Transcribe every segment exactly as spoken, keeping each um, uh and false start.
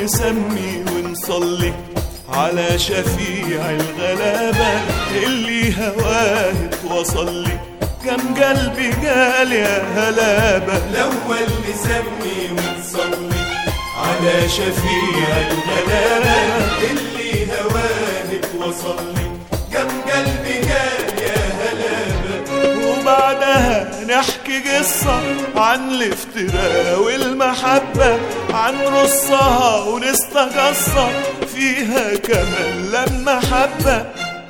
نسمي ونصلي على شفيع الغلابة اللي هواه اتوصلي. كم قلبي قال يا هلابة. الأول نسمي ونصلي على شفيع الغلابة اللي هواه اتوصلي. كم قلبي قال يا هلابة. وبعدها نحكي قصة عن الافتراء والمحبة، عن رصها ونستقصة فيها كمان لما حبة.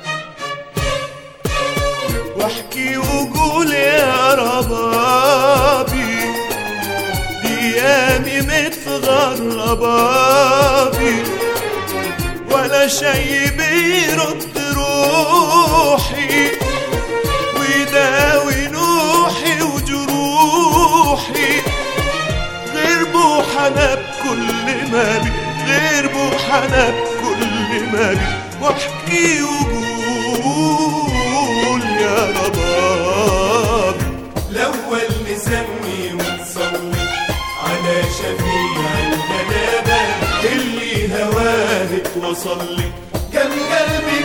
واحكي وقول يا ربابي دياني متغربة بي، ولا شي بيرد روحي ويداوي نوحي وجروحي غير بوحنا بكل ما بي، غير بوحنا بكل ما بي. واحكي وقول يا ربابي. الأول نسمي ونصلي على شفيع الغلابة اللي هواه اتوصلي. كم قلبي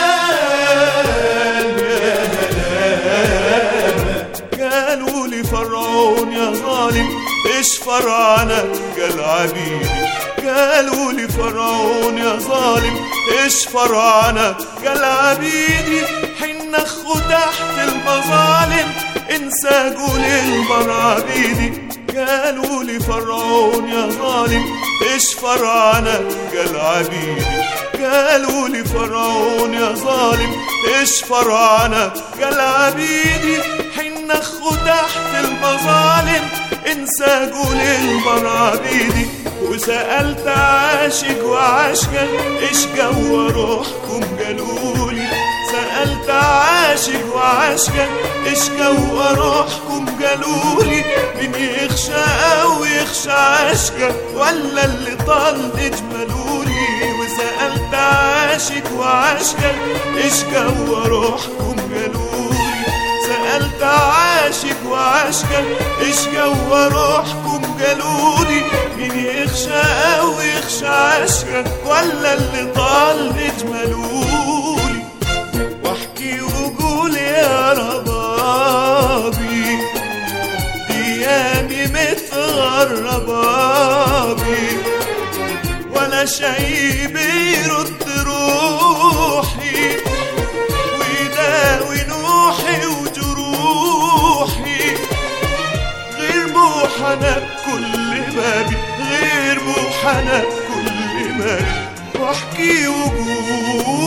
قال يا هلابة. قالوا لي فرعون يا ظالم اشفر عنك قال عبيدي. قالوا لي فرعون يا ظالم اشفر عنك قال عبيدي. حين اخو تحت المظالم انسى قول المرابيدي. قالوا لي فرعون يا ظالم اشفر عنك قال عبيدي. قالوا لي فرعون يا ظالم اشفر عنك قال عبيدي. حين اخو تحت المظالم انسى قول المرابيدي. وسألت عاشق وعاشقة ايش جوا روحكم قالولي. سألت عاشق وعاشقة ايش جوا روحكم قالولي. من يخشى او يخشى عاشقة ولا اللي طال اجملولي. وسألت عاشق وعاشقة ايش جوا روحكم قالولي. سألت عاشق وعاشقة ايش جوا روحكم قالولي. مين يخشى او يخشى عاشقة ولا اللي طال اجملولي. واحكي وقول يا ربابي دياني متغربة بي، ولا شي بيرد روحي ويداوي نوحي وجروحي غير بوحنا بكل بابي، غير بوحنا بكل بابي. واحكي وقول